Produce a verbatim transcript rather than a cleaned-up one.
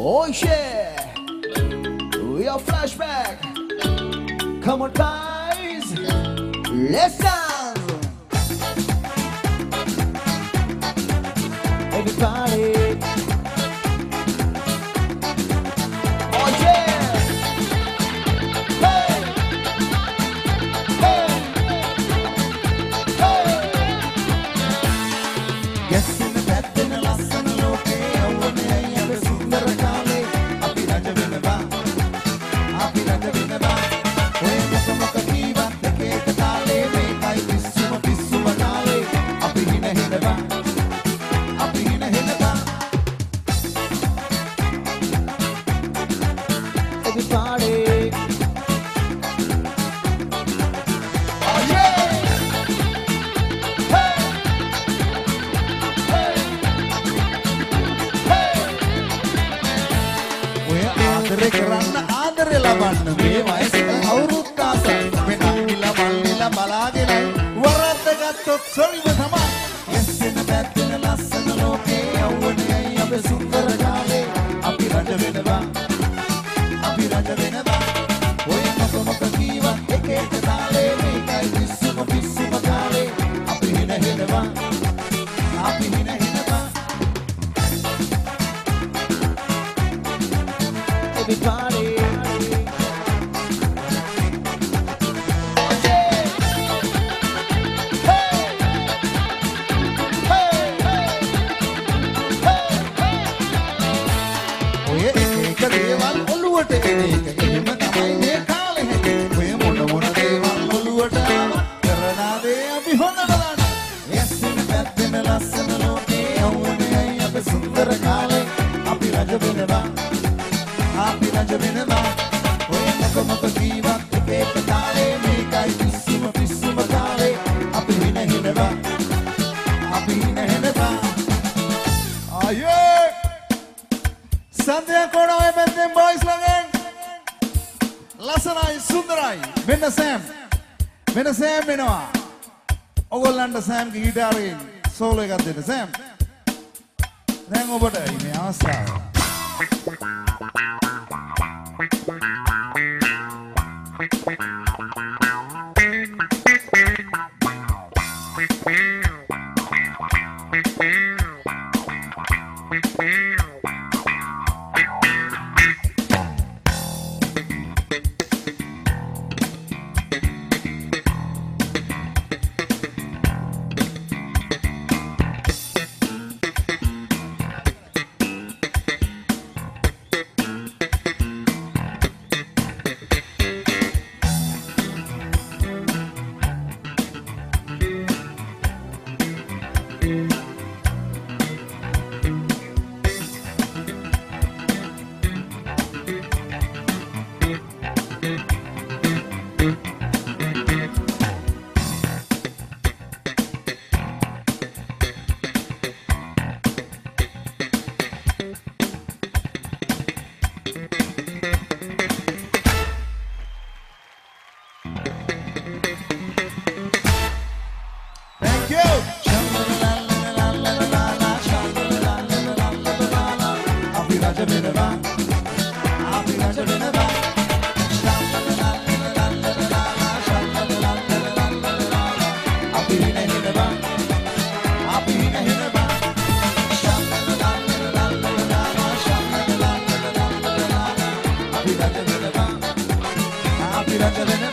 Oh yeah, we are flashback. Come on guys, let's dance. Everybody. Oh yeah. Hey. Hey. Hey. Yes, in the bed, in the last and the low key, I want to have a sundar kale. Happy Raja Vinava. Happy Raja Vinava. When the Samaka Kiva, the cake kale, make I Pisuma Pisuma kale. Happy Hina Hinava. Happy Hina Hinava. Everybody. Oh yeah. Hey. Hey. Hey. We आदरे करना आदरे लाबन्न मे वयसට අවුරුද්ද ආසයි මේ නංගිලා මල්ලිලා බලාගෙන වරද්ද ගත්තොත් සොරිම තමයි yes in that in ලස්සන ලෝකේ යවුනේ අපේ සුන්දර කාලේ අපි රජ වෙනවා අපි රජ වෙනවා ඔය මොක මොක කීවා එක එක තාලේ මේකයි පිස්සුම පිස්සුම කාලේ අපි හින හිනවා අපි හින හිනවා everybody. Oh yeah. Hey. Hey. Hey. Hey. ඔය එක එක දේවල් ඔළුවට එන එක එහෙම තමයි මේ කාලේ හැදෙන්නේ. ඔය මොන මොන දේවල් ඔළුවට ආව කරනා දේ අපි හොඳට දන්නවා. yes in that in ලස්සන ලෝකේ යවුනේ අපේ සුන්දර කාලේ අපි රජ වෙනවා. Happy Raja Vinava. Oye moka moka kiva එක එක තාලේ මේකයි පිස්සුම පිස්සුම කාලේ අපි හින හිනවා අපි හින හිනවා ආයේ සන්ධ්‍යා කොණ ඔය පැත්තෙන් බොයිස් ළඟෙන් ලස්සනයි සුන්දරයි මෙන්න සෑම් මෙන්න සෑම් වෙනවා ඔයගොල්ලන්ට සෑම්ගේ ගිටාරයෙන් සෝලෝ එකක් දෙන්න සෑම් දැන් ඔබට මේ අවස්ථාව Happy Raja Vinava.